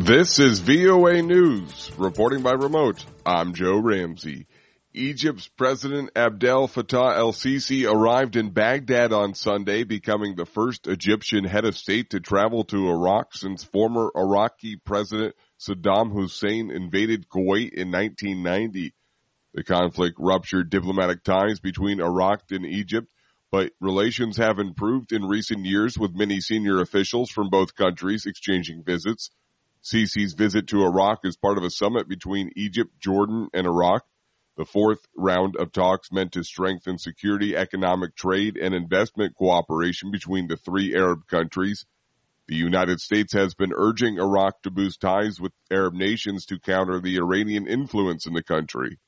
This is VOA News. Reporting by remote, I'm Joe Ramsey. Egypt's President Abdel Fattah el-Sisi arrived in Baghdad on Sunday, becoming the first Egyptian head of state to travel to Iraq since former Iraqi President Saddam Hussein invaded Kuwait in 1990. The conflict ruptured diplomatic ties between Iraq and Egypt, but relations have improved in recent years with many senior officials from both countries exchanging visits. Sisi's visit to Iraq is part of a summit between Egypt, Jordan, and Iraq, the fourth round of talks meant to strengthen security, economic trade, and investment cooperation between the three Arab countries. The United States has been urging Iraq to boost ties with Arab nations to counter the Iranian influence in the country.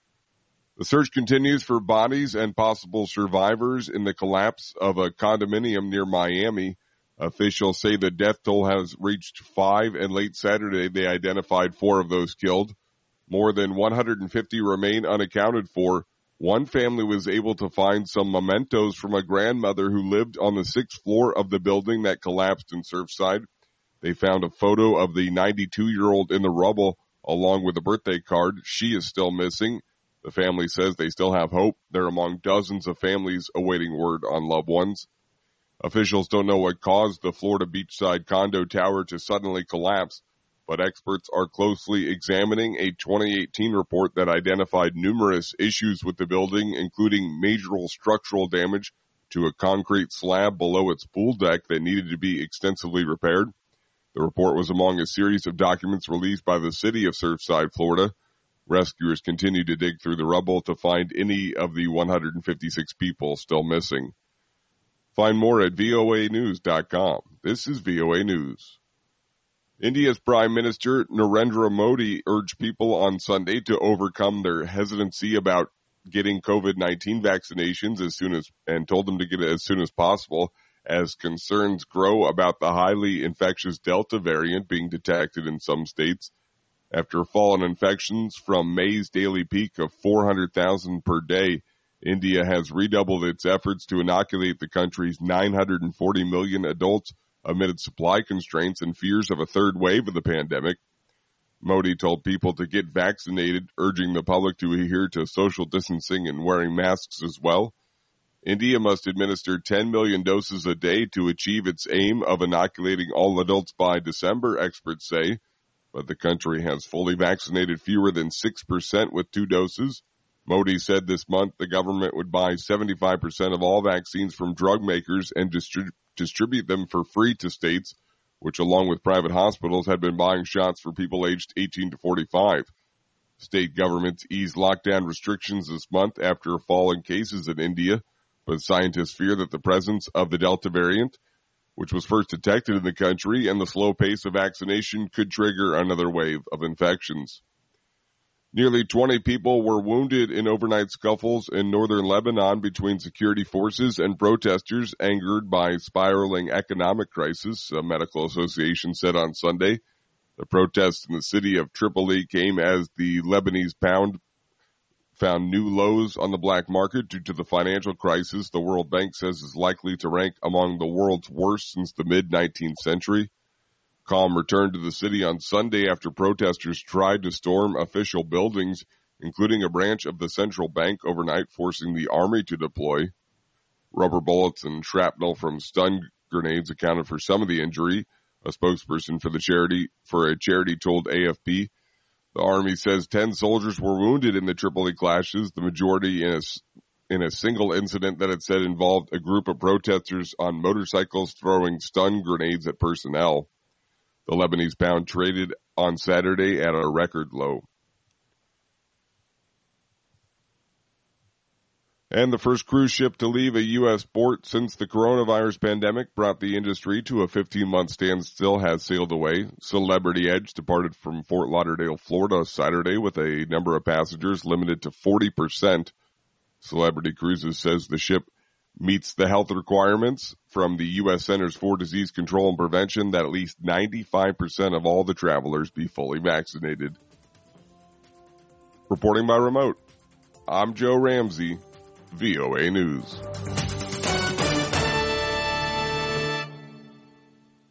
The search continues for bodies and possible survivors in the collapse of a condominium near Miami. Officials say the death toll has reached 5, and late Saturday they identified 4 of those killed. More than 150 remain unaccounted for. One family was able to find some mementos from a grandmother who lived on the 6th floor of the building that collapsed in Surfside. They found a photo of the 92-year-old in the rubble along with a birthday card. She is still missing. The family says they still have hope. They're among dozens of families awaiting word on loved ones. Officials don't know what caused the Florida beachside condo tower to suddenly collapse, but experts are closely examining a 2018 report that identified numerous issues with the building, including major structural damage to a concrete slab below its pool deck that needed to be extensively repaired. The report was among a series of documents released by the city of Surfside, Florida. Rescuers continue to dig through the rubble to find any of the 156 people still missing. Find more at voanews.com. This is VOA News. India's Prime Minister Narendra Modi urged people on Sunday to overcome their hesitancy about getting COVID-19 vaccinations and told them to get it as soon as possible as concerns grow about the highly infectious Delta variant being detected in some states. After a fall in infections from May's daily peak of 400,000 per day, India has redoubled its efforts to inoculate the country's 940 million adults amid supply constraints and fears of a third wave of the pandemic. Modi told people to get vaccinated, urging the public to adhere to social distancing and wearing masks as well. India must administer 10 million doses a day to achieve its aim of inoculating all adults by December, experts say, but the country has fully vaccinated fewer than 6% with 2 doses. Modi said this month the government would buy 75% of all vaccines from drug makers and distribute them for free to states, which along with private hospitals had been buying shots for people aged 18 to 45. State governments eased lockdown restrictions this month after a fall in cases in India, but scientists fear that the presence of the Delta variant, which was first detected in the country, and the slow pace of vaccination could trigger another wave of infections. Nearly 20 people were wounded in overnight scuffles in northern Lebanon between security forces and protesters angered by spiraling economic crisis, a medical association said on Sunday. The protests in the city of Tripoli came as the Lebanese pound found new lows on the black market due to the financial crisis the World Bank says is likely to rank among the world's worst since the mid-19th century. Calm returned to the city on Sunday after protesters tried to storm official buildings, including a branch of the central bank overnight, forcing the army to deploy. Rubber bullets and shrapnel from stun grenades accounted for some of the injury, a spokesperson for a charity told AFP. The army says 10 soldiers were wounded in the Tripoli clashes, the majority in a single incident that it said involved a group of protesters on motorcycles throwing stun grenades at personnel. The Lebanese pound traded on Saturday at a record low. And the first cruise ship to leave a U.S. port since the coronavirus pandemic brought the industry to a 15-month standstill has sailed away. Celebrity Edge departed from Fort Lauderdale, Florida, Saturday with a number of passengers limited to 40%. Celebrity Cruises says the ship meets the health requirements from the U.S. Centers for Disease Control and Prevention that at least 95% of all the travelers be fully vaccinated. Reporting by remote, I'm Joe Ramsey, VOA News.